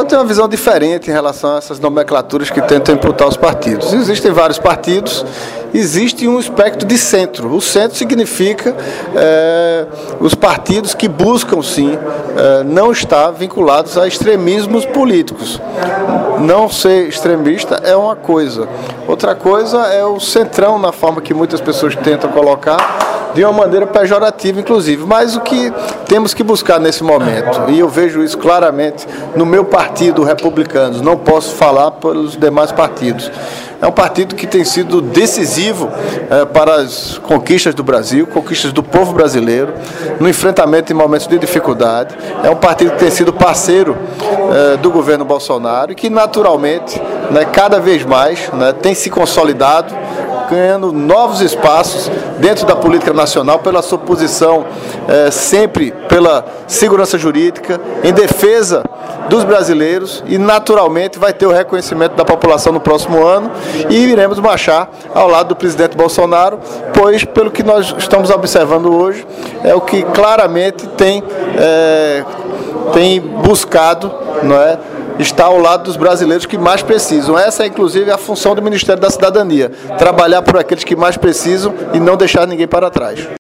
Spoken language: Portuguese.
Eu tenho uma visão diferente em relação a essas nomenclaturas que tentam imputar os partidos. Existem vários partidos, existe um espectro de centro. O centro significa os partidos que buscam, sim, não estar vinculados a extremismos políticos. Não ser extremista é uma coisa. Outra coisa é o centrão, na forma que muitas pessoas tentam colocar, de uma maneira pejorativa, inclusive. Mas o que temos que buscar nesse momento, e eu vejo isso claramente no meu partido, Republicanos, não posso falar pelos demais partidos, é um partido que tem sido decisivo para as conquistas do Brasil, conquistas do povo brasileiro, no enfrentamento em momentos de dificuldade. É um partido que tem sido parceiro do governo Bolsonaro e que, naturalmente, cada vez mais tem se consolidado, ganhando novos espaços dentro da política nacional pela sua posição sempre pela segurança jurídica, em defesa dos brasileiros, e naturalmente vai ter o reconhecimento da população no próximo ano e iremos marchar ao lado do presidente Bolsonaro, pois pelo que nós estamos observando hoje é o que claramente tem buscado, não é? Está ao lado dos brasileiros que mais precisam. Essa é, inclusive, a função do Ministério da Cidadania, trabalhar por aqueles que mais precisam e não deixar ninguém para trás.